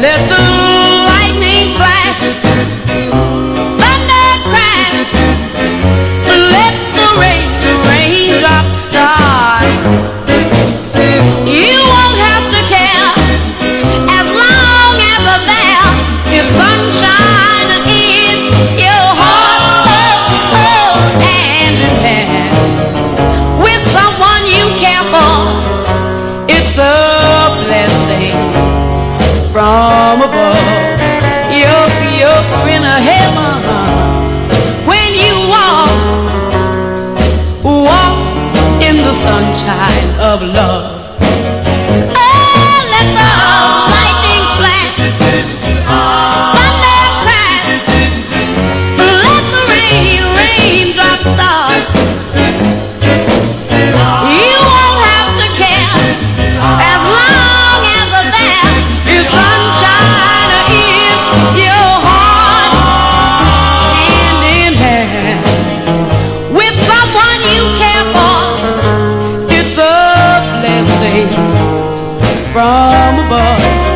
Let the lightning flash, thunder crash, let the raindrops start. You won't have to care as long as there is sunshine in your heart. Hand in hand with someone you care for, it's a blessing from above. You're in a heaven when you walk in the sunshine of love. Oh, let the lightning flash, thunder crash, let the raindrops start. You won't have to care as long as there is sunshine in your heart. Hand in hand with someone you care for, it's a blessing from above.